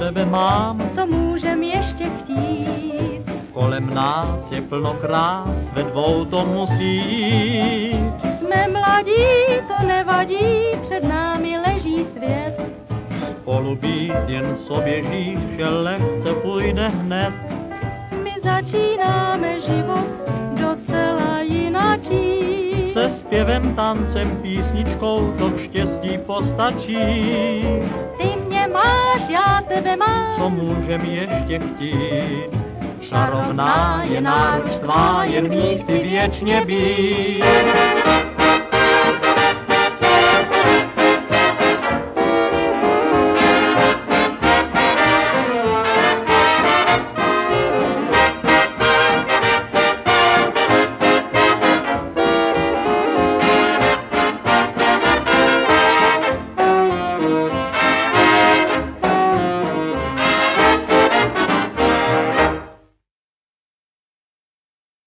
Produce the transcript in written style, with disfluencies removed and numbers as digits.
tebe mám. Co můžem ještě chtít? Kolem nás je plno krás, ve dvou to musí jít. Jsme mladí, to nevadí, před námi leží svět. Spolu být, jen sobě žít, vše lehce půjde hned. My začínáme život docela jinačí. Se zpěvem, tancem, písničkou to k štěstí postačí. Ty mě máš, já tebe mám. Co můžem ještě chtít? Čarovná je náruč tvá, jen v ní chci věčně být.